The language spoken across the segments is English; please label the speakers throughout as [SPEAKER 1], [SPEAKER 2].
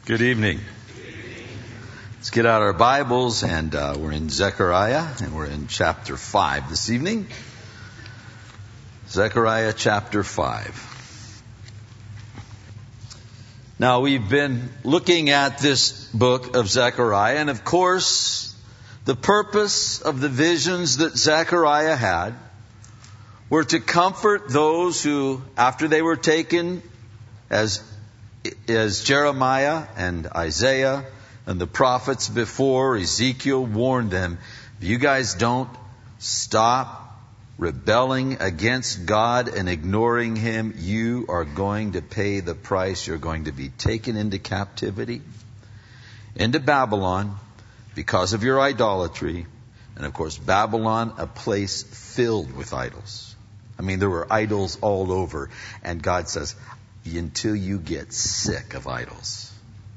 [SPEAKER 1] Good evening. Let's get out our Bibles, and we're in Zechariah, and we're in chapter 5 this evening. Zechariah chapter 5. Now, we've been looking at this book of Zechariah, and of course, the purpose of the visions that Zechariah had were to comfort those who, after they were taken as Jeremiah and Isaiah and the prophets before, Ezekiel warned them, if you guys don't stop rebelling against God and ignoring Him, you are going to pay the price. You're going to be taken into captivity, into Babylon, because of your idolatry. And of course, Babylon, a place filled with idols. I mean, there were idols all over. And God says, until you get sick of idols.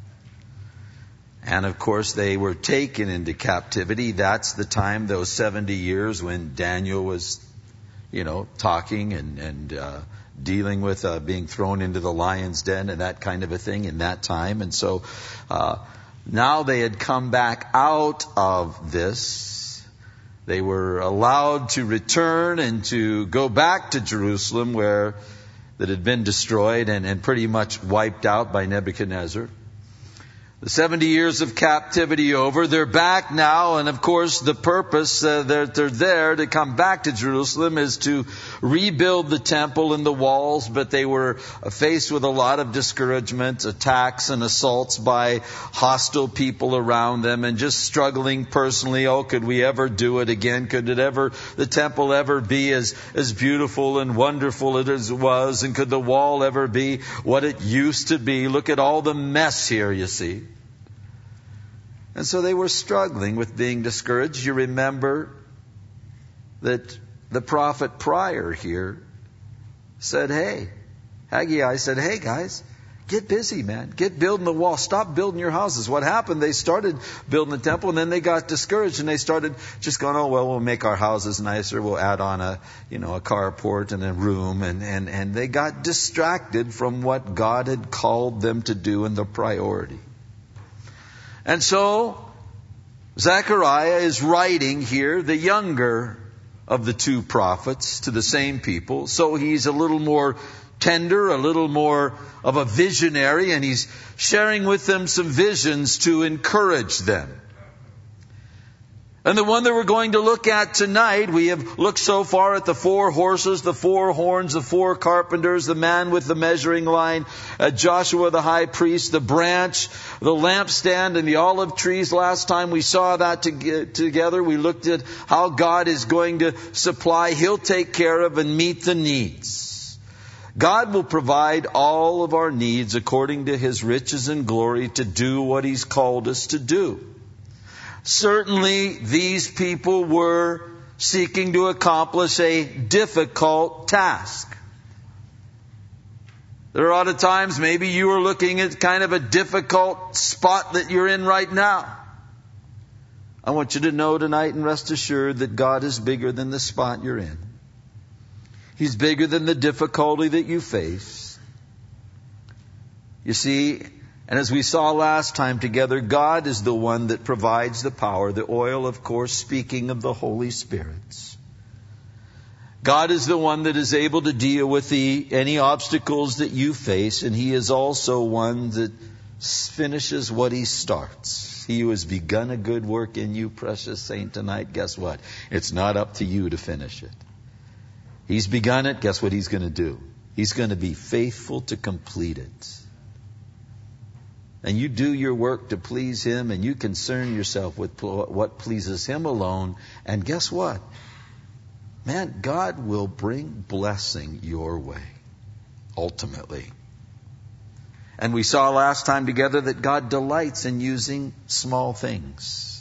[SPEAKER 1] And of course, they were taken into captivity. That's the time, those 70 years when Daniel was, talking and dealing with being thrown into the lion's den and that kind of a thing in that time. And so now they had come back out of this. They were allowed to return and to go back to Jerusalem, that had been destroyed and pretty much wiped out by Nebuchadnezzar. The 70 years of captivity over, they're back now, and of course the purpose that they're there to come back to Jerusalem is to rebuild the temple and the walls, but they were faced with a lot of discouragement, attacks and assaults by hostile people around them, and just struggling personally. Could we ever do it again? Could the temple ever be as beautiful and wonderful as it was? And could the wall ever be what it used to be? Look at all the mess here, you see. And so they were struggling with being discouraged. You remember that the prophet prior here said, Haggai said, hey guys, get busy, man. Get building the wall. Stop building your houses. What happened? They started building the temple, and then they got discouraged, and they started just going, we'll make our houses nicer. We'll add on a carport and a room. And they got distracted from what God had called them to do and the priority. And so Zechariah is writing here, the younger of the two prophets, to the same people. So he's a little more tender, a little more of a visionary, and he's sharing with them some visions to encourage them. And the one that we're going to look at tonight, we have looked so far at the 4 horses, the 4 horns, the 4 carpenters, the man with the measuring line, Joshua the high priest, the branch, the lampstand, and the olive trees. Last time we saw that together, we looked at how God is going to supply. He'll take care of and meet the needs. God will provide all of our needs according to His riches and glory to do what He's called us to do. Certainly, these people were seeking to accomplish a difficult task. There are a lot of times maybe you are looking at kind of a difficult spot that you're in right now. I want you to know tonight and rest assured that God is bigger than the spot you're in. He's bigger than the difficulty that you face. You see, and as we saw last time together, God is the one that provides the power. The oil, of course, speaking of the Holy Spirit. God is the one that is able to deal with any obstacles that you face. And He is also one that finishes what He starts. He who has begun a good work in you, precious saint, tonight, guess what? It's not up to you to finish it. He's begun it. Guess what He's going to do? He's going to be faithful to complete it. And you do your work to please Him, and you concern yourself with what pleases Him alone. And guess what? Man, God will bring blessing your way, ultimately. And we saw last time together that God delights in using small things.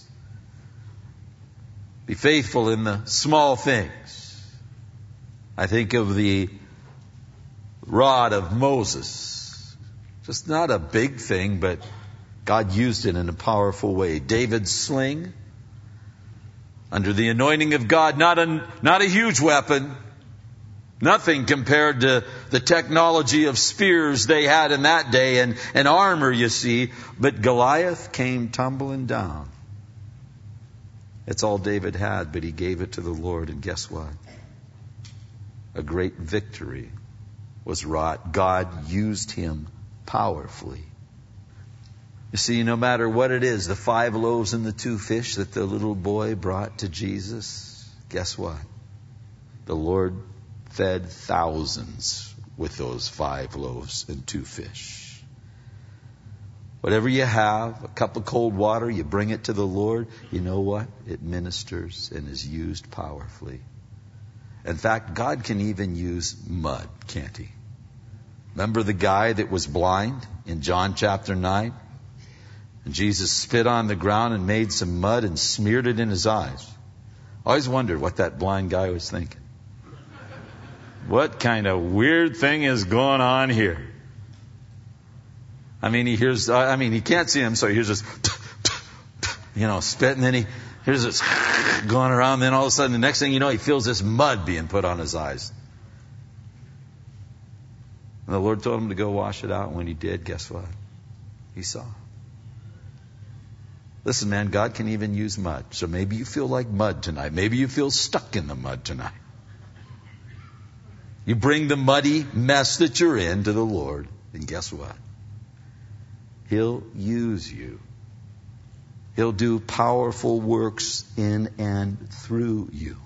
[SPEAKER 1] Be faithful in the small things. I think of the rod of Moses. Just not a big thing, but God used it in a powerful way. David's sling, under the anointing of God, not a huge weapon, Nothing compared to the technology of spears they had in that day and armor, you see. But Goliath came tumbling down. It's all David had, but he gave it to the Lord. And guess what? A great victory was wrought. God used him powerfully. You see, no matter what it is, the 5 loaves and the 2 fish that the little boy brought to Jesus, guess what? The Lord fed thousands with those 5 loaves and 2 fish. Whatever you have, a cup of cold water, you bring it to the Lord. You know what? It ministers and is used powerfully. In fact, God can even use mud, can't he? Remember the guy that was blind in John chapter 9? And Jesus spit on the ground and made some mud and smeared it in his eyes. I always wondered what that blind guy was thinking. What kind of weird thing is going on here? I mean, he can't see him, so he hears this, spit, and then he hears this going around. Then all of a sudden, the next thing you know, he feels this mud being put on his eyes. And the Lord told him to go wash it out. And when he did, guess what? He saw. Listen, man, God can even use mud. So maybe you feel like mud tonight. Maybe you feel stuck in the mud tonight. You bring the muddy mess that you're in to the Lord, and guess what? He'll use you. He'll do powerful works in and through you.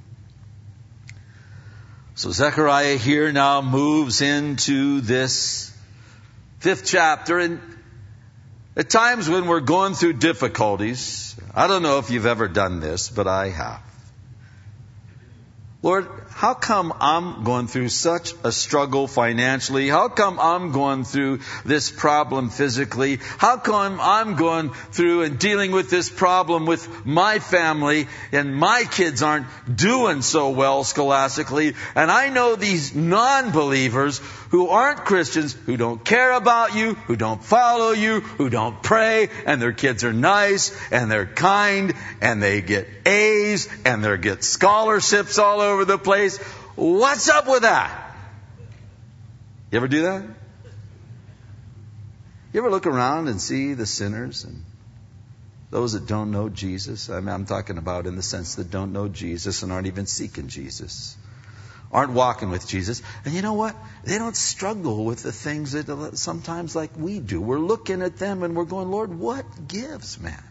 [SPEAKER 1] So Zechariah here now moves into this 5th chapter, and at times when we're going through difficulties, I don't know if you've ever done this, but I have. Lord, how come I'm going through such a struggle financially? How come I'm going through this problem physically? How come I'm going through and dealing with this problem with my family and my kids aren't doing so well scholastically? And I know these non-believers who aren't Christians, who don't care about you, who don't follow you, who don't pray, and their kids are nice, and they're kind, and they get A's, and they get scholarships all over the place. What's up with that? You ever do that? You ever look around and see the sinners and those that don't know Jesus? I'm talking about in the sense that don't know Jesus and aren't even seeking Jesus. Aren't walking with Jesus. And you know what? They don't struggle with the things that sometimes like we do. We're looking at them and we're going, Lord, what gives, man?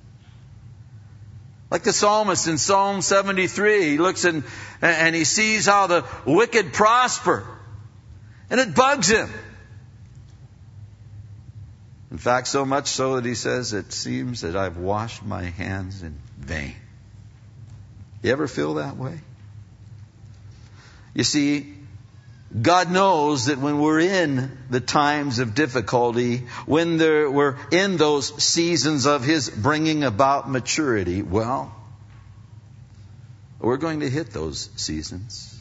[SPEAKER 1] Like the psalmist in Psalm 73, he looks and he sees how the wicked prosper. And it bugs him. In fact, so much so that he says, it seems that I've washed my hands in vain. You ever feel that way? You see, God knows that when we're in the times of difficulty, when we're in those seasons of His bringing about maturity, well, we're going to hit those seasons.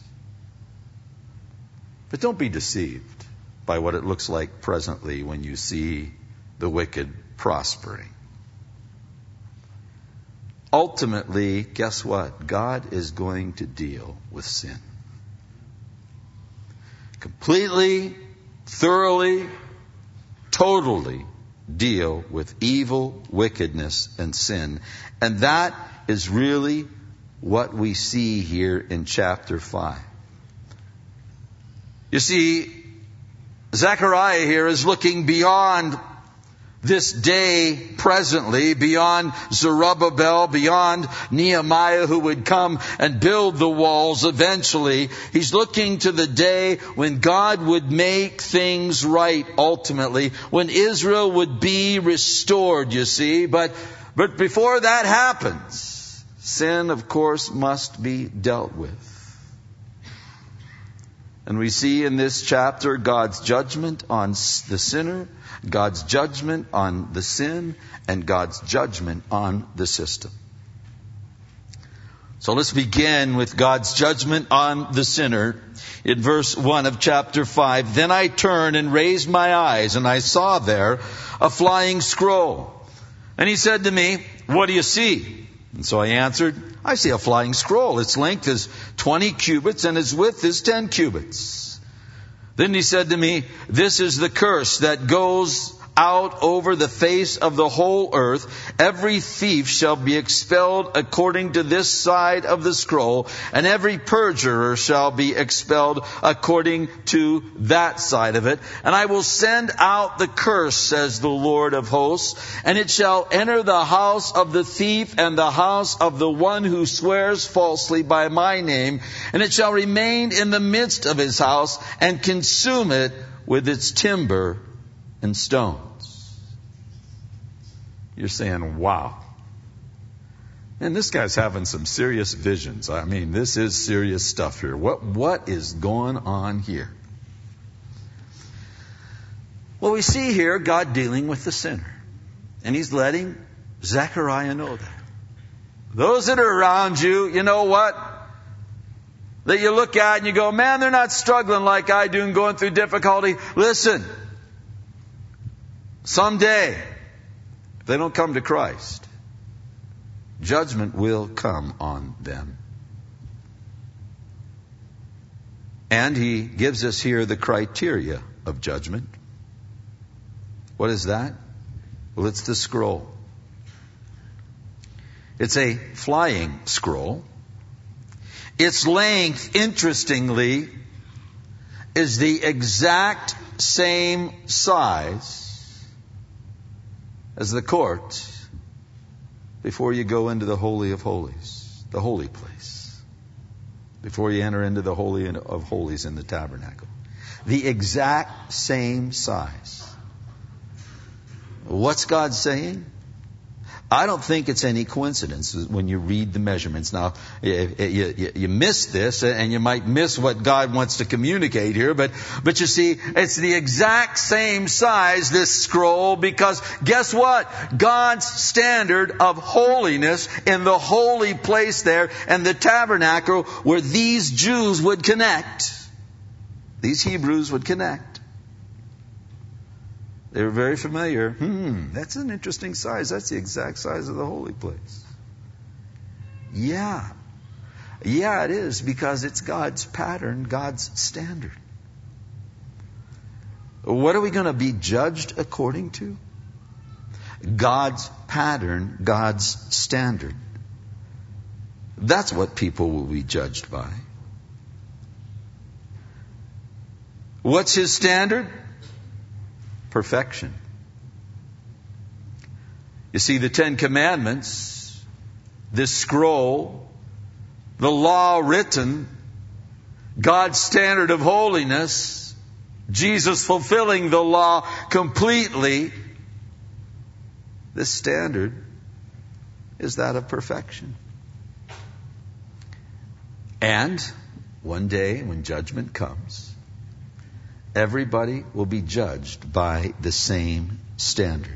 [SPEAKER 1] But don't be deceived by what it looks like presently when you see the wicked prospering. Ultimately, guess what? God is going to deal with sin. Completely, thoroughly, totally deal with evil, wickedness, and sin. And that is really what we see here in chapter 5. You see, Zechariah here is looking beyond this day presently, beyond Zerubbabel, beyond Nehemiah who would come and build the walls eventually. He's looking to the day when God would make things right ultimately, when Israel would be restored, you see. But before that happens, sin, of course, must be dealt with. And we see in this chapter God's judgment on the sinner, God's judgment on the sin, and God's judgment on the system. So let's begin with God's judgment on the sinner. In verse 1 of chapter 5, then I turned and raised my eyes, and I saw there a flying scroll. And he said to me, what do you see? And so I answered, I see a flying scroll. Its length is 20 cubits and its width is 10 cubits. Then he said to me, this is the curse that goes out over the face of the whole earth. Every thief shall be expelled according to this side of the scroll, and every perjurer shall be expelled according to that side of it. And I will send out the curse, says the Lord of hosts, and it shall enter the house of the thief and the house of the one who swears falsely by my name, and it shall remain in the midst of his house and consume it with its timber and stones. You're saying, wow. And this guy's having some serious visions. I mean, this is serious stuff here. What is going on here? Well, we see here God dealing with the sinner. And he's letting Zechariah know that. Those that are around you, you know what? That you look at and you go, man, they're not struggling like I do and going through difficulty. Listen. Someday, if they don't come to Christ, judgment will come on them. And he gives us here the criteria of judgment. What is that? Well, it's the scroll. It's a flying scroll. Its length, interestingly, is the exact same size as the court before you go into the Holy of Holies, the holy place, before you enter into the Holy of Holies in the tabernacle. The exact same size. What's God saying? I don't think it's any coincidence when you read the measurements. Now, you miss this, and you might miss what God wants to communicate here, but you see, it's the exact same size, this scroll, because guess what? God's standard of holiness in the holy place there and the tabernacle where these Jews would connect, these Hebrews would connect. They were very familiar. That's an interesting size. That's the exact size of the holy place. Yeah, it is, because it's God's pattern, God's standard. What are we going to be judged according to? God's pattern, God's standard. That's what people will be judged by. What's his standard? Perfection. You see, the Ten Commandments, this scroll, the law written, God's standard of holiness, Jesus fulfilling the law completely, this standard is that of perfection. And one day when judgment comes, everybody will be judged by the same standard.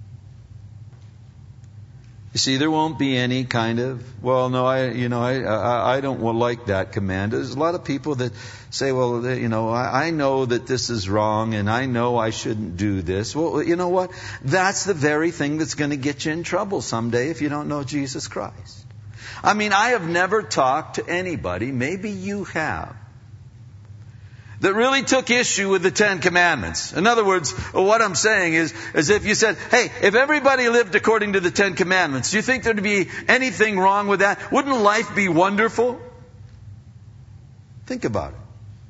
[SPEAKER 1] You see, there won't be any kind of, well, no, I don't like that command. There's a lot of people that say, well, I know that this is wrong and I know I shouldn't do this. Well, you know what? That's the very thing that's going to get you in trouble someday if you don't know Jesus Christ. I mean, I have never talked to anybody, maybe you have, that really took issue with the Ten Commandments. In other words, what I'm saying is, as if you said, hey, if everybody lived according to the Ten Commandments, do you think there'd be anything wrong with that? Wouldn't life be wonderful? Think about it.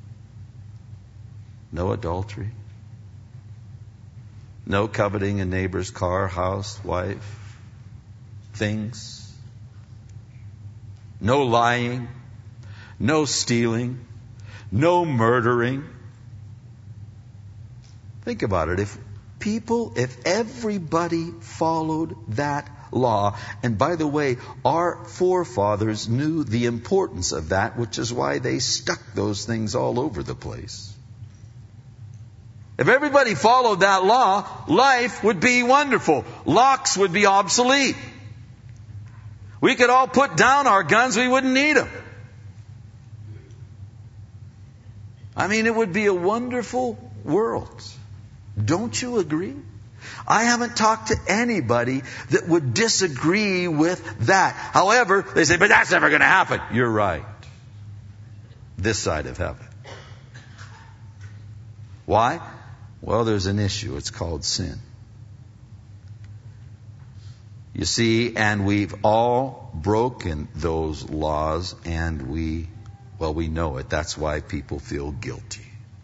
[SPEAKER 1] No adultery. No coveting a neighbor's car, house, wife, things. No lying. No stealing. No murdering. Think about it. If everybody followed that law, and by the way, our forefathers knew the importance of that, which is why they stuck those things all over the place. If everybody followed that law, life would be wonderful. Locks would be obsolete. We could all put down our guns, we wouldn't need them. I mean, it would be a wonderful world. Don't you agree? I haven't talked to anybody that would disagree with that. However, they say, but that's never going to happen. You're right. This side of heaven. Why? Well, there's an issue. It's called sin. You see, and we've all broken those laws, and we know it. That's why people feel guilty.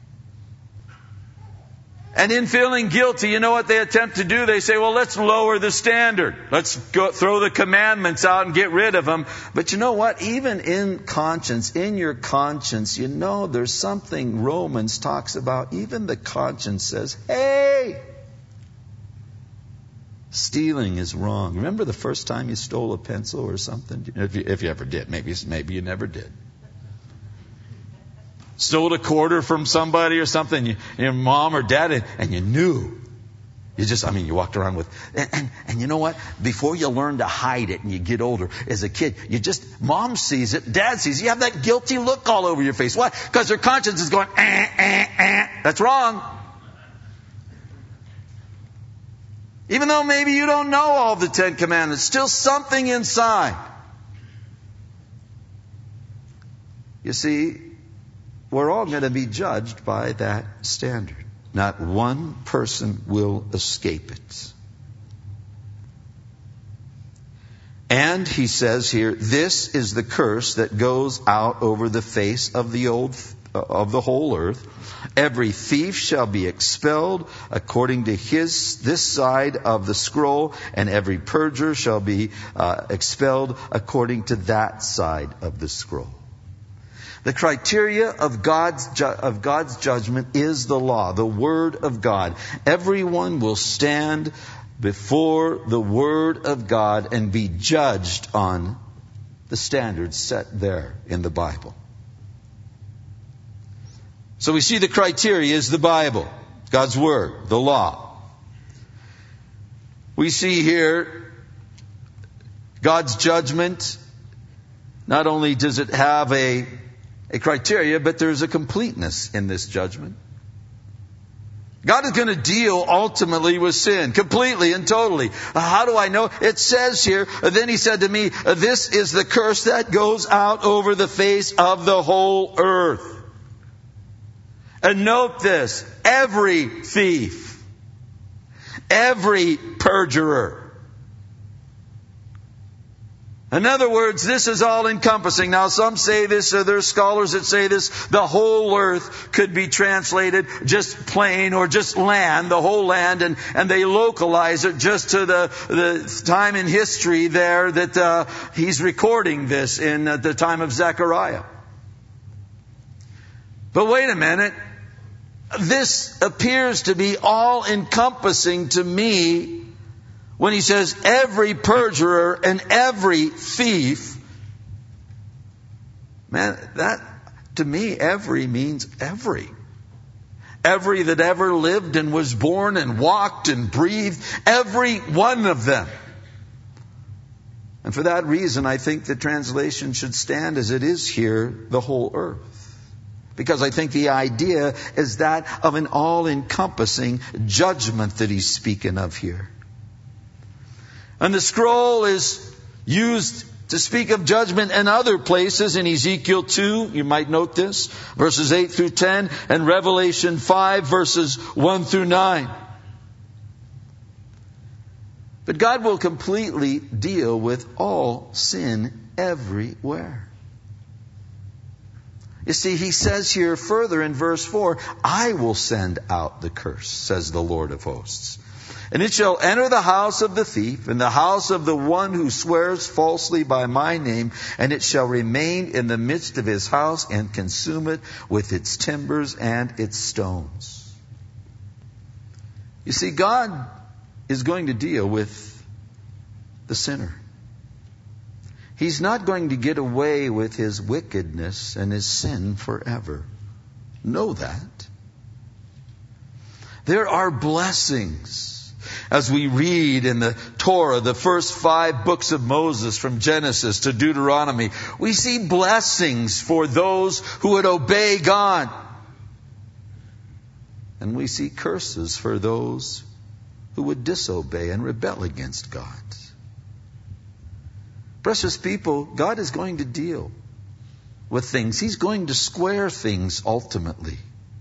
[SPEAKER 1] And in feeling guilty, you know what they attempt to do? They say, well, let's lower the standard. Let's go throw the commandments out and get rid of them. But you know what? Even in conscience, in your conscience, you know there's something Romans talks about. Even the conscience says, hey, stealing is wrong. Remember the first time you stole a pencil or something? If you ever did. Maybe you never did. Stole a quarter from somebody or something, your mom or dad, and you knew. You walked around with, and you know what? Before you learn to hide it and you get older, as a kid, mom sees it, dad sees it, you have that guilty look all over your face. Why? Because your conscience is going, That's wrong. Even though maybe you don't know all of the 10 Commandments, still something inside. You see, we're all going to be judged by that standard. Not one person will escape it. And he says here, this is the curse that goes out over the face of the whole earth. Every thief shall be expelled according to this side of the scroll, and every perjurer shall be expelled according to that side of the scroll. The criteria of God's judgment is the law, the Word of God. Everyone will stand before the Word of God and be judged on the standards set there in the Bible. So we see the criteria is the Bible, God's Word, the law. We see here God's judgment. Not only does it have a criteria, but there's a completeness in this judgment. God is going to deal ultimately with sin, completely and totally. How do I know? It says here, then he said to me, this is the curse that goes out over the face of the whole earth. And note this, every thief, every perjurer. In other words, this is all encompassing. Now some say this, there's scholars that say this, the whole earth could be translated just plain or just land, the whole land, and they localize it just to the time in history there that he's recording this in the time of Zechariah. But wait a minute, this appears to be all encompassing to me. When he says every perjurer and every thief, man, that to me, every means every. Every that ever lived and was born and walked and breathed, every one of them. And for that reason, I think the translation should stand as it is here, the whole earth. Because I think the idea is that of an all-encompassing judgment that he's speaking of here. And the scroll is used to speak of judgment in other places. In Ezekiel 2, you might note this, verses 8 through 10, and Revelation 5, verses 1 through 9. But God will completely deal with all sin everywhere. You see, he says here further in verse 4, I will send out the curse, says the Lord of hosts. And it shall enter the house of the thief, and the house of the one who swears falsely by my name, and it shall remain in the midst of his house, and consume it with its timbers and its stones. You see, God is going to deal with the sinner. He's not going to get away with his wickedness and his sin forever. Know that. There are blessings. As we read in the Torah, the first 5 books of Moses from Genesis to Deuteronomy, we see blessings for those who would obey God. And we see curses for those who would disobey and rebel against God. Precious people, God is going to deal with things. He's going to square things ultimately.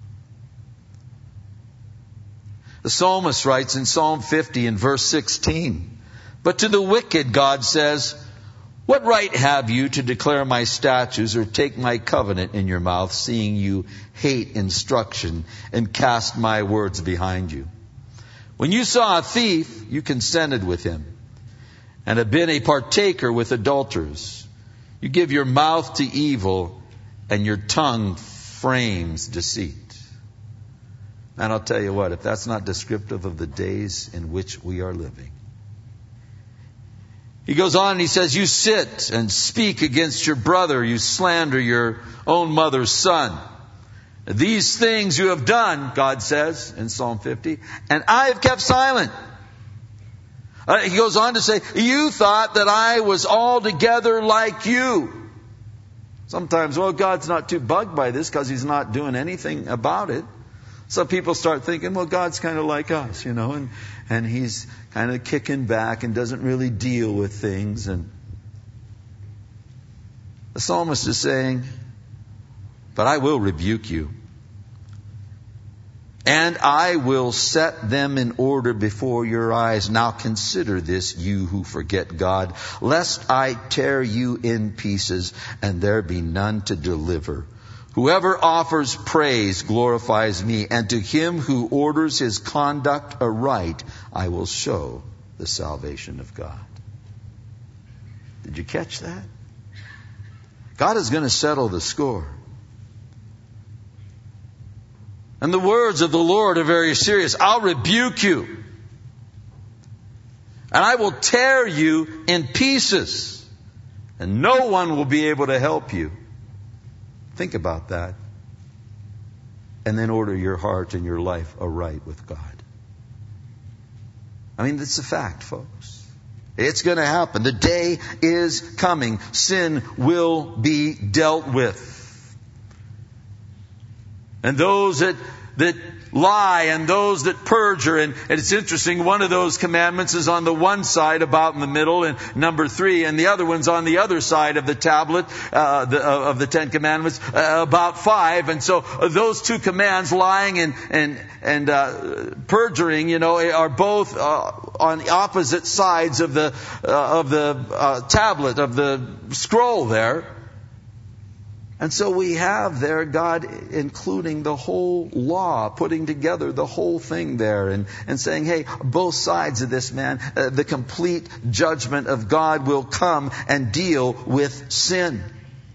[SPEAKER 1] The psalmist writes in Psalm 50 in verse 16, "But to the wicked, God says, what right have you to declare my statutes or take my covenant in your mouth, seeing you hate instruction and cast my words behind you? When you saw a thief, you consented with him, and have been a partaker with adulterers. You give your mouth to evil, and your tongue frames deceit." And I'll tell you what, if that's not descriptive of the days in which we are living. He goes on and he says, "You sit and speak against your brother. You slander your own mother's son. These things you have done," God says in Psalm 50, "and I have kept silent." He goes on to say, "You thought that I was altogether like you." Sometimes, well, God's not too bugged by this because He's not doing anything about it. Some people start thinking, well, God's kind of like us, and He's kind of kicking back and doesn't really deal with things. And the psalmist is saying, "But I will rebuke you, and I will set them in order before your eyes. Now consider this, you who forget God, lest I tear you in pieces and there be none to deliver. Whoever offers praise glorifies me, and to him who orders his conduct aright, I will show the salvation of God." Did you catch that? God is going to settle the score. And the words of the Lord are very serious. "I'll rebuke you, and I will tear you in pieces, and no one will be able to help you." Think about that. And then order your heart and your life aright with God. I mean, it's a fact, folks. It's going to happen. The day is coming. Sin will be dealt with. And those that lie and those that perjure. And it's interesting, one of those commandments is on the one side, about in the middle, in number 3, and the other one's on the other side of the tablet of the 10 Commandments, about 5. And so those two commands, lying and perjuring, are both on the opposite sides of the tablet, of the scroll there. And so we have there God including the whole law, putting together the whole thing there and saying, hey, both sides of this, man, the complete judgment of God will come and deal with sin.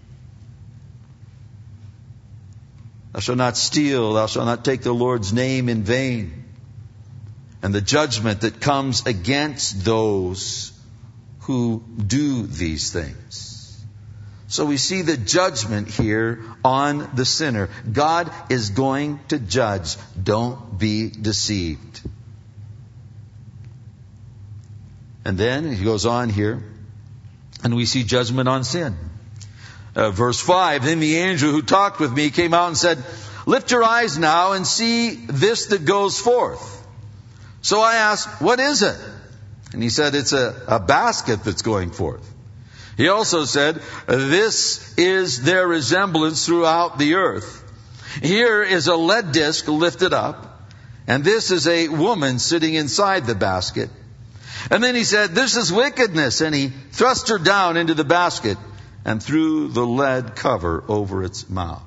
[SPEAKER 1] Thou shalt not steal, thou shalt not take the Lord's name in vain. And the judgment that comes against those who do these things. So we see the judgment here on the sinner. God is going to judge. Don't be deceived. And then he goes on here, and we see judgment on sin. Verse 5, then the angel who talked with me came out and said, lift your eyes now and see this that goes forth. So I asked, what is it? And he said, it's a basket that's going forth. He also said, this is their resemblance throughout the earth. Here is a lead disc lifted up, and this is a woman sitting inside the basket. And then he said, this is wickedness. And he thrust her down into the basket and threw the lead cover over its mouth.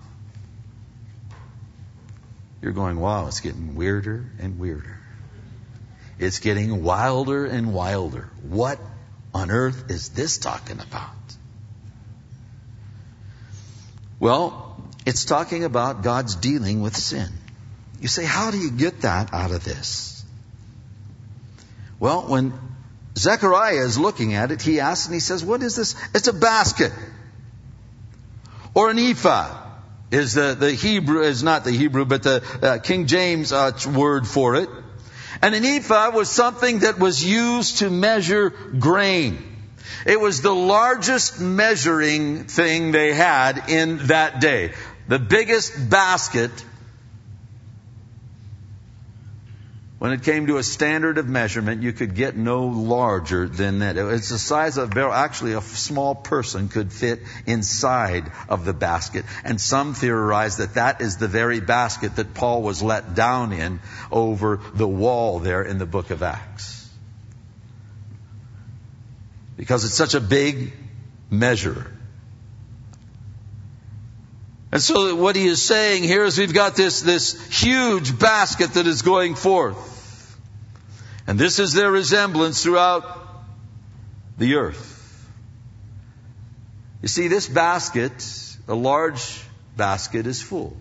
[SPEAKER 1] You're going, wow, it's getting weirder and weirder. It's getting wilder and wilder. What on earth is this talking about? Well, it's talking about God's dealing with sin. You say, how do you get that out of this? Well, when Zechariah is looking at it, he asks and he says, what is this? It's a basket. Or an ephah is the Hebrew, is not the Hebrew, but the King James word for it. And an ephah was something that was used to measure grain. It was the largest measuring thing they had in that day. The biggest basket When it came to a standard of measurement, you could get no larger than that. It's the size of a barrel. Actually, a small person could fit inside of the basket. And some theorize that that is the very basket that Paul was let down in over the wall there in the book of Acts. Because it's such a big measure. And so what he is saying here is we've got this huge basket that is going forth. And this is their resemblance throughout the earth. You see, this basket, a large basket, is full.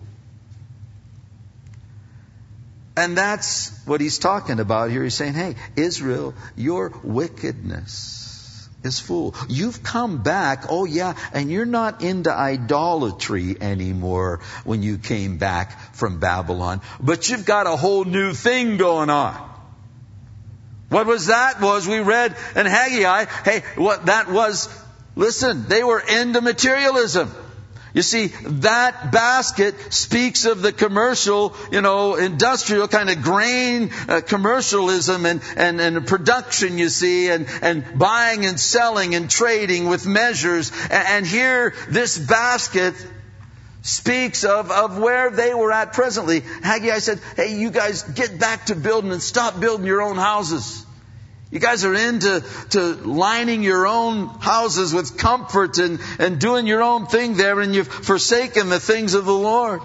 [SPEAKER 1] And that's what he's talking about here. He's saying, hey, Israel, your wickedness is full. You've come back, oh yeah, and you're not into idolatry anymore when you came back from Babylon. But you've got a whole new thing going on. What was that? Was we read in Haggai, hey, what that was, listen, they were into materialism. You see, that basket speaks of the commercial, industrial kind of grain commercialism and production, you see, and buying and selling and trading with measures. And here, this basket speaks of where they were at presently. Haggai said, hey, you guys get back to building and stop building your own houses. You guys are into lining your own houses with comfort and doing your own thing there, and you've forsaken the things of the Lord.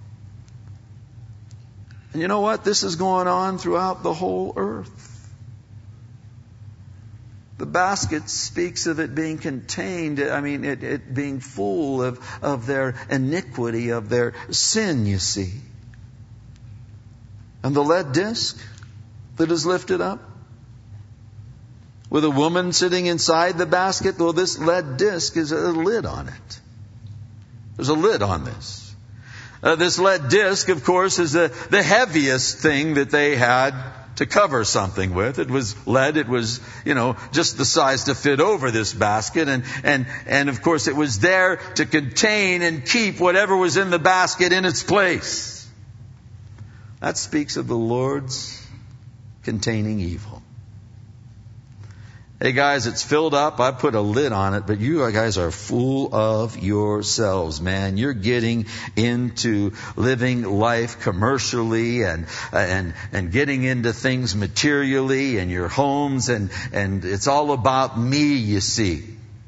[SPEAKER 1] And you know what? This is going on throughout the whole earth. The basket speaks of it being contained, it being full of their iniquity, of their sin, you see. And the lead disc that is lifted up, with a woman sitting inside the basket, well, this lead disc is a lid on it. There's a lid on this. This lead disc, of course, is the heaviest thing that they had to cover something with. It was lead. It was, just the size to fit over this basket. And of course, it was there to contain and keep whatever was in the basket in its place. That speaks of the Lord's containing evil. Hey guys, it's filled up. I put a lid on it, but you guys are full of yourselves, man. You're getting into living life commercially and getting into things materially and your homes and it's all about me, you see.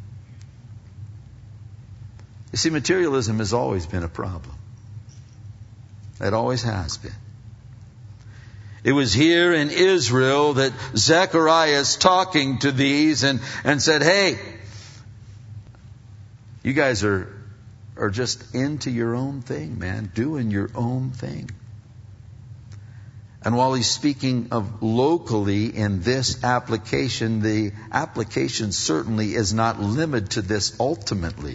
[SPEAKER 1] You see, materialism has always been a problem. It always has been. It was here in Israel that Zechariah is talking to these and said, hey, you guys are just into your own thing, man, doing your own thing. And while he's speaking of locally in this application, the application certainly is not limited to this ultimately.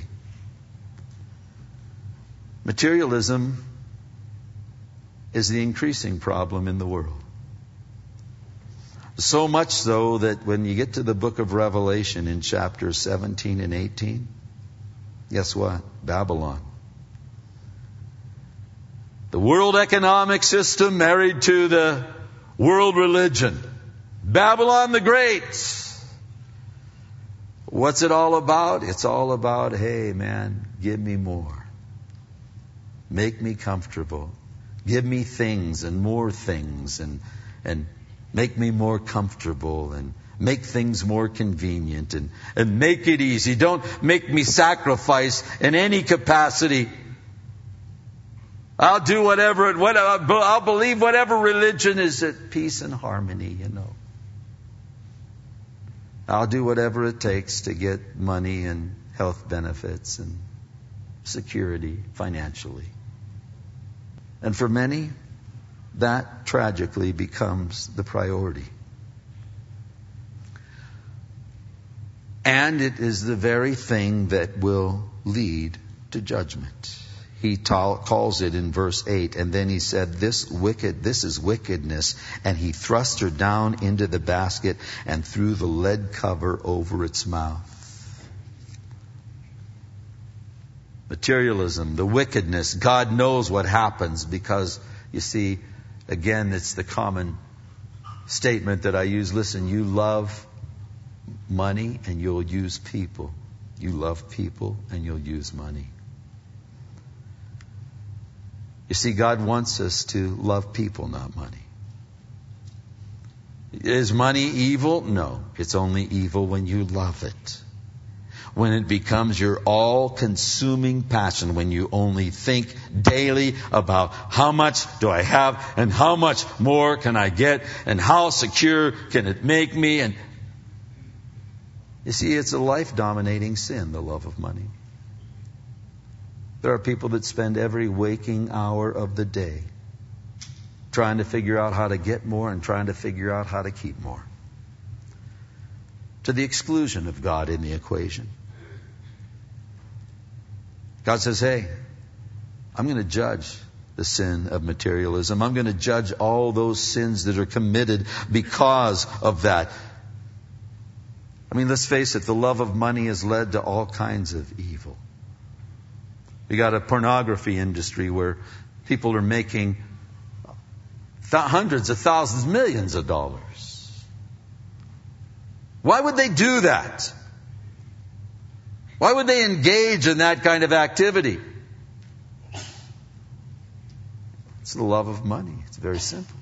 [SPEAKER 1] Materialism is the increasing problem in the world. So much so that when you get to the book of Revelation in chapters 17 and 18, guess what? Babylon. The world economic system married to the world religion. Babylon the Great. What's it all about? It's all about, hey man, give me more. Make me comfortable. Give me things and more things and make me more comfortable and make things more convenient and make it easy. Don't make me sacrifice in any capacity. I'll do whatever, I'll believe whatever religion is at peace and harmony, I'll do whatever it takes to get money and health benefits and security financially. And for many, that tragically becomes the priority. And it is the very thing that will lead to judgment. He calls it in verse 8, and then he said, this is wickedness. And he thrust her down into the basket and threw the lead cover over its mouth. Materialism, the wickedness, God knows what happens because, you see, again, it's the common statement that I use. Listen, you love money and you'll use people. You love people and you'll use money. You see, God wants us to love people, not money. Is money evil? No. It's only evil when you love it. When it becomes your all-consuming passion, when you only think daily about how much do I have and how much more can I get and how secure can it make me. And you see, it's a life-dominating sin, the love of money. There are people that spend every waking hour of the day trying to figure out how to get more and trying to figure out how to keep more, to the exclusion of God in the equation. God says, hey, I'm going to judge the sin of materialism. I'm going to judge all those sins that are committed because of that. I mean, let's face it, the love of money has led to all kinds of evil. We got a pornography industry where people are making hundreds of thousands, millions of dollars. Why would they do that? Why would they engage in that kind of activity? It's the love of money. It's very simple.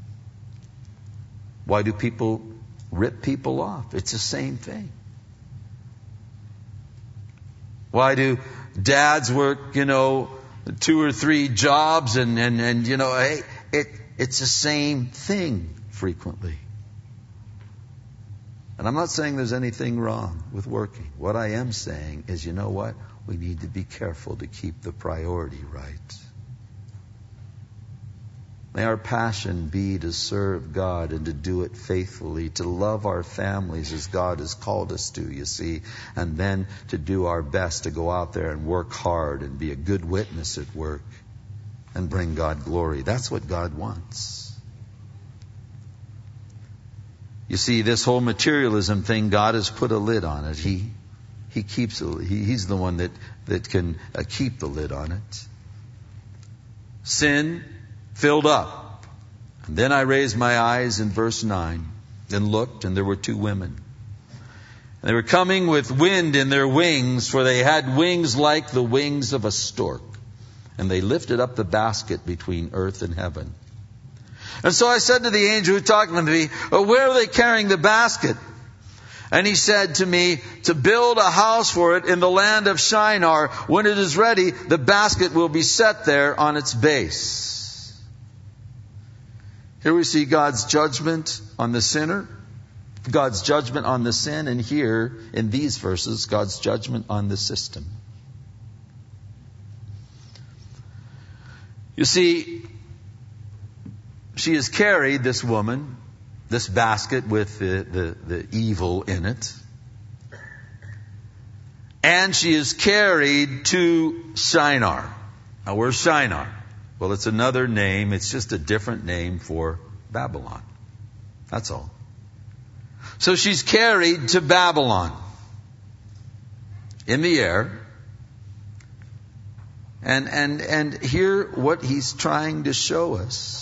[SPEAKER 1] Why do people rip people off? It's the same thing. Why do dads work, 2 or 3 jobs and hey, it's the same thing frequently. And I'm not saying there's anything wrong with working. What I am saying is, you know what? We need to be careful to keep the priority right. May our passion be to serve God and to do it faithfully, to love our families as God has called us to, you see, and then to do our best to go out there and work hard and be a good witness at work and bring God glory. That's what God wants. You see, this whole materialism thing, God has put a lid on it. He keeps He's the one that can keep the lid on it. Sin filled up. And then I raised my eyes in verse 9 and looked, and there were 2 women. And they were coming with wind in their wings, for they had wings like the wings of a stork. And they lifted up the basket between earth and heaven. And so I said to the angel who talked to me, where are they carrying the basket? And he said to me, to build a house for it in the land of Shinar. When it is ready, the basket will be set there on its base. Here we see God's judgment on the sinner, God's judgment on the sin, and here in these verses, God's judgment on the system. You see, she has carried, this woman, this basket with the evil in it. And she is carried to Shinar. Now, where's Shinar? Well, it's another name. It's just a different name for Babylon. That's all. So she's carried to Babylon in the air. And here what he's trying to show us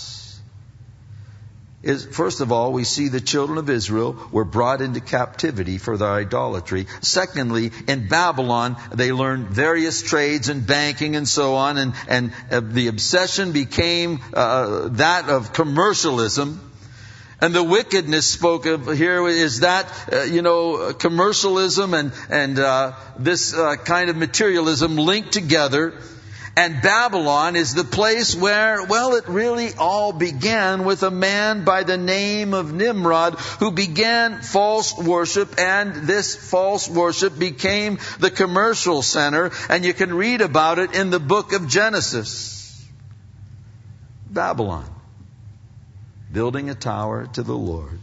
[SPEAKER 1] is, first of all, we see the children of Israel were brought into captivity for their idolatry. Secondly, in Babylon, they learned various trades and banking and so on, and the obsession became that of commercialism. And the wickedness spoke of here is that, commercialism and this kind of materialism linked together. And Babylon is the place where, it really all began with a man by the name of Nimrod who began false worship, and this false worship became the commercial center, and you can read about it in the book of Genesis. Babylon, building a tower to the Lord.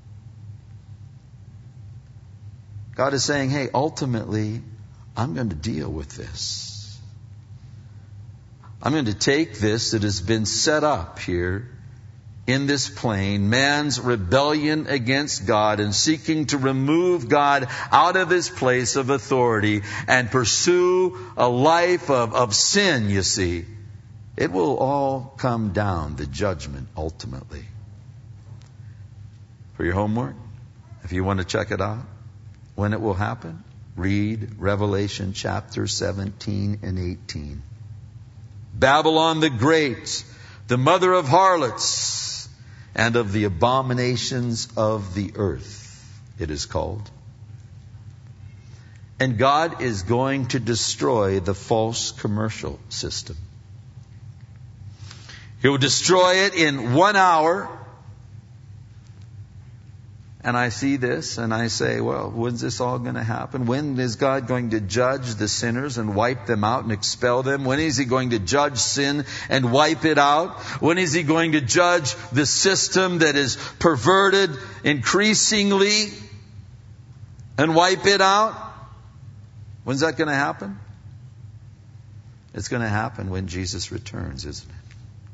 [SPEAKER 1] God is saying, hey, ultimately, I'm going to deal with this. I'm going to take this that has been set up here in this plain, man's rebellion against God and seeking to remove God out of his place of authority and pursue a life of sin, you see. It will all come down, the judgment ultimately. For your homework, if you want to check it out, when it will happen, read Revelation chapter 17 and 18. Babylon the Great, the mother of harlots and of the abominations of the earth, it is called. And God is going to destroy the false commercial system. He will destroy it in 1 hour. And I see this and I say, well, when's this all going to happen? When is God going to judge the sinners and wipe them out and expel them? When is He going to judge sin and wipe it out? When is He going to judge the system that is perverted increasingly and wipe it out? When's that going to happen? It's going to happen when Jesus returns, isn't it?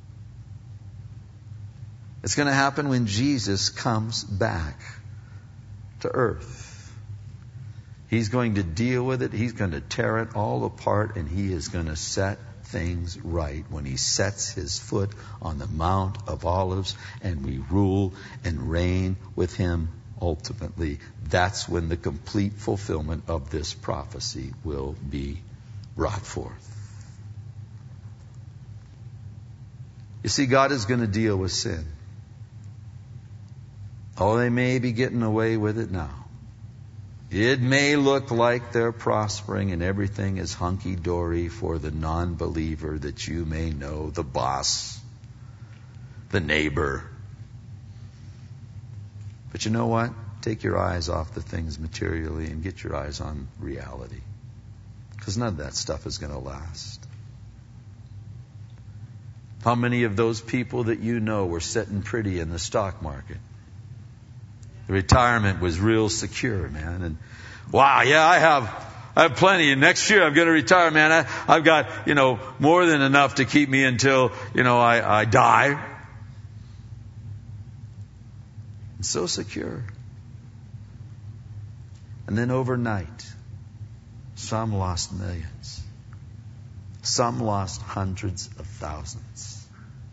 [SPEAKER 1] It's going to happen when Jesus comes back to earth. He's going to deal with it. He's going to tear it all apart, and He is going to set things right when He sets His foot on the Mount of Olives and we rule and reign with Him ultimately. That's when the complete fulfillment of this prophecy will be brought forth. You see, God is going to deal with sin. Oh, they may be getting away with it now. It may look like they're prospering and everything is hunky-dory for the non-believer that you may know, the boss, the neighbor. But you know what? Take your eyes off the things materially and get your eyes on reality. Because none of that stuff is going to last. How many of those people that you know were sitting pretty in the stock market? The retirement was real secure, man. And wow, yeah, I have plenty. And next year I'm going to retire, man. I've got, more than enough to keep me until, I die. It's so secure. And then overnight, some lost millions. Some lost hundreds of thousands.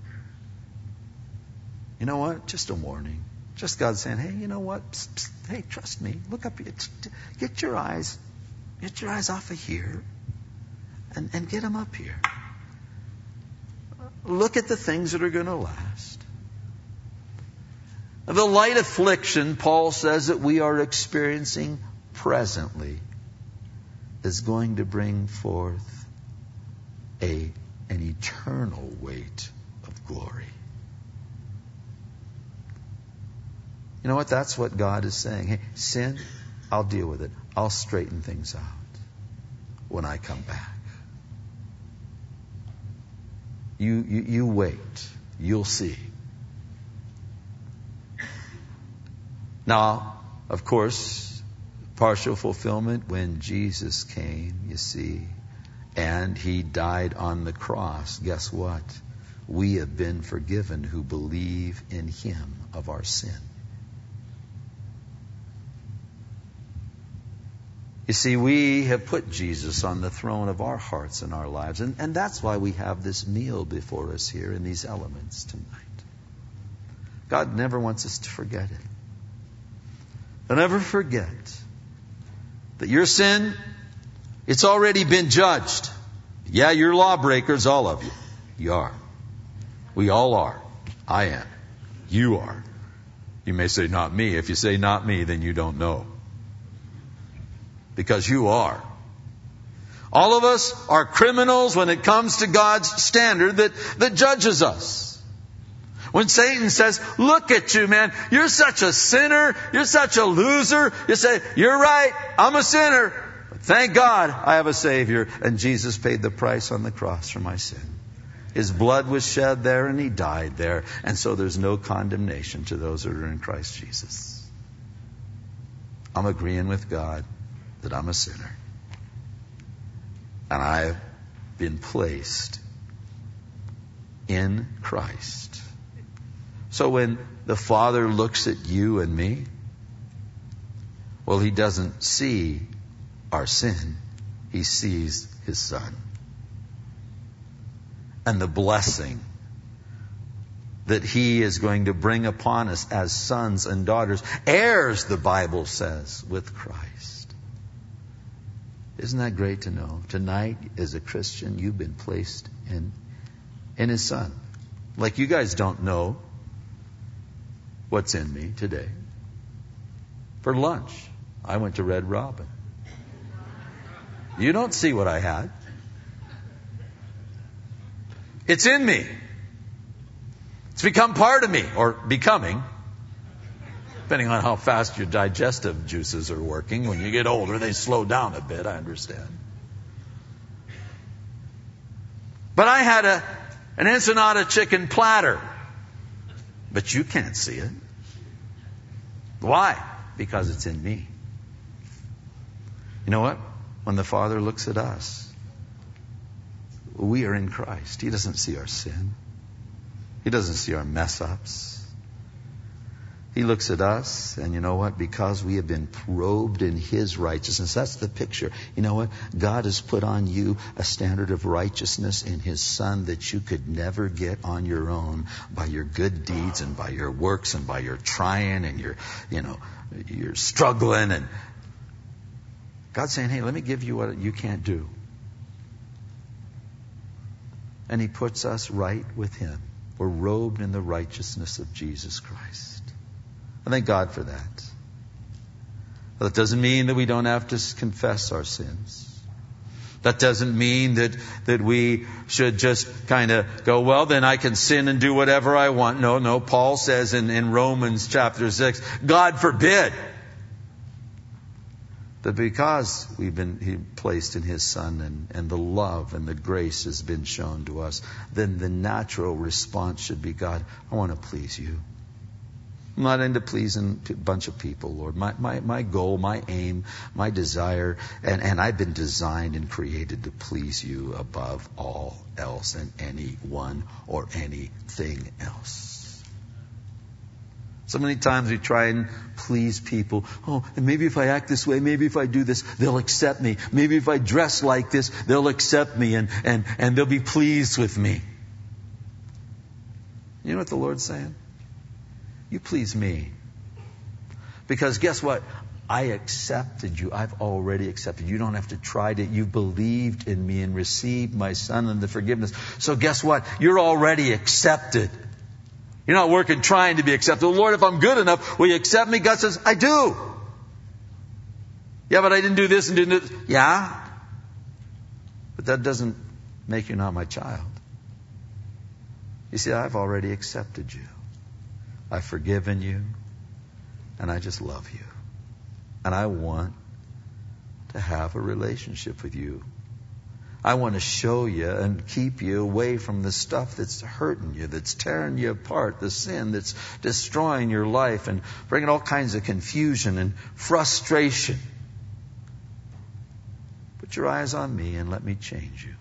[SPEAKER 1] You know what? Just a warning. Just God saying, hey, you know what? Psst, psst, hey, trust me. Look up here. Get your eyes off of here and get them up here. Look at the things that are going to last. The light affliction, Paul says, that we are experiencing presently is going to bring forth an eternal weight of glory. You know what? That's what God is saying. Hey, sin, I'll deal with it. I'll straighten things out when I come back. You wait. You'll see. Now, of course, partial fulfillment when Jesus came, you see, and He died on the cross. Guess what? We have been forgiven who believe in Him of our sin. You see, we have put Jesus on the throne of our hearts and our lives. And that's why we have this meal before us here in these elements tonight. God never wants us to forget it. Don't ever forget that your sin, it's already been judged. Yeah, you're lawbreakers, all of you. You are. We all are. I am. You are. You may say, not me. If you say not me, then you don't know. Because you are. All of us are criminals when it comes to God's standard that judges us. When Satan says, look at you, man, you're such a sinner, you're such a loser, you say, you're right, I'm a sinner. But thank God I have a Savior, and Jesus paid the price on the cross for my sin. His blood was shed there and He died there, and so there's no condemnation to those that are in Christ Jesus. I'm agreeing with God that I'm a sinner. And I've been placed in Christ. So when the Father looks at you and me, well, He doesn't see our sin. He sees His Son. And the blessing that He is going to bring upon us as sons and daughters, heirs, the Bible says, with Christ. Isn't that great to know? Tonight, as a Christian, you've been placed in His Son. Like you guys don't know what's in me today. For lunch, I went to Red Robin. You don't see what I had. It's in me. It's become part of me, or becoming, depending on how fast your digestive juices are working. When you get older, they slow down a bit, I understand. But I had an Ensenada chicken platter. But you can't see it. Why? Because it's in me. You know what? When the Father looks at us, we are in Christ. He doesn't see our sin. He doesn't see our mess-ups. He looks at us, and you know what? Because we have been robed in His righteousness. That's the picture. You know what? God has put on you a standard of righteousness in His Son that you could never get on your own by your good deeds and by your works and by your trying and your struggling. And God's saying, hey, let me give you what you can't do. And He puts us right with Him. We're robed in the righteousness of Jesus Christ. I thank God for that. That doesn't mean that we don't have to confess our sins. That doesn't mean that we should just kind of go, well, then I can sin and do whatever I want. No. Paul says in Romans chapter 6, God forbid. That because we've been placed in His Son and the love and the grace has been shown to us, then the natural response should be, God, I want to please You. I'm not into pleasing a bunch of people, Lord. My goal, my aim, my desire, and I've been designed and created to please You above all else and anyone or anything else. So many times we try and please people. Oh, and maybe if I act this way, maybe if I do this, they'll accept me. Maybe if I dress like this, they'll accept me and they'll be pleased with me. You know what the Lord's saying? You please me. Because guess what? I accepted you. I've already accepted you. You don't have to try to. You believed in me and received my Son and the forgiveness. So guess what? You're already accepted. You're not working trying to be accepted. Lord, if I'm good enough, will You accept me? God says, I do. Yeah, but I didn't do this and didn't do this. Yeah. But that doesn't make you not my child. You see, I've already accepted you. I've forgiven you. And I just love you. And I want to have a relationship with you. I want to show you and keep you away from the stuff that's hurting you, that's tearing you apart, the sin that's destroying your life and bringing all kinds of confusion and frustration. Put your eyes on me and let me change you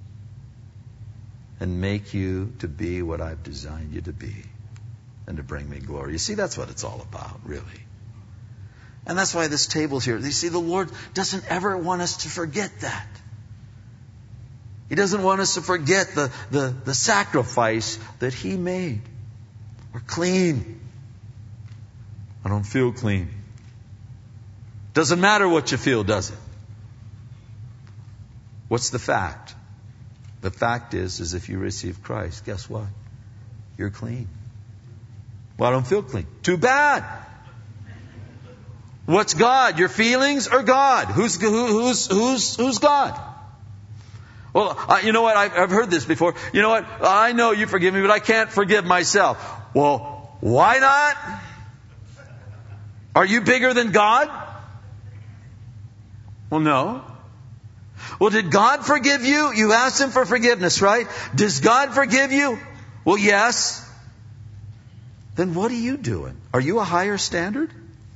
[SPEAKER 1] and make you to be what I've designed you to be and to bring me glory. You see, that's what it's all about, really. And that's why this table's here. You see, the Lord doesn't ever want us to forget that. He doesn't want us to forget the sacrifice that He made. We're clean. I don't feel clean. Doesn't matter what you feel, does it? What's the fact? The fact is if you receive Christ, guess what? You're clean. Well, I don't feel clean. Too bad. What's God? Your feelings or God? Who's God? Well, you know what? I've heard this before. You know what? I know You forgive me, but I can't forgive myself. Well, why not? Are you bigger than God? Well, no. Well, did God forgive you? You asked Him for forgiveness, right? Does God forgive you? Well, yes. Then what are you doing? Are you a higher standard?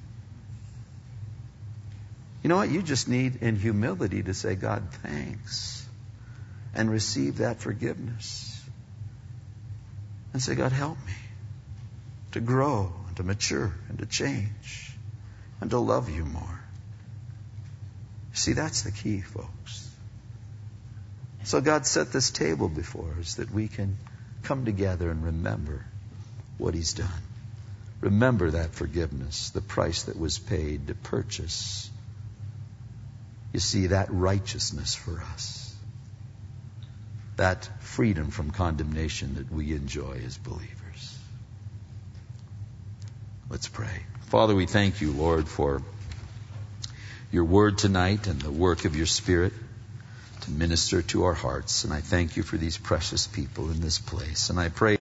[SPEAKER 1] You know what? You just need in humility to say, God, thanks. And receive that forgiveness. And say, God, help me to grow and to mature and to change and to love You more. See, that's the key, folks. So God set this table before us that we can come together and remember what He's done. Remember that forgiveness, the price that was paid to purchase, you see, that righteousness for us, that freedom from condemnation that we enjoy as believers. Let's pray. Father, we thank you, Lord, for your word tonight and the work of your Spirit to minister to our hearts. And I thank you for these precious people in this place. And I pray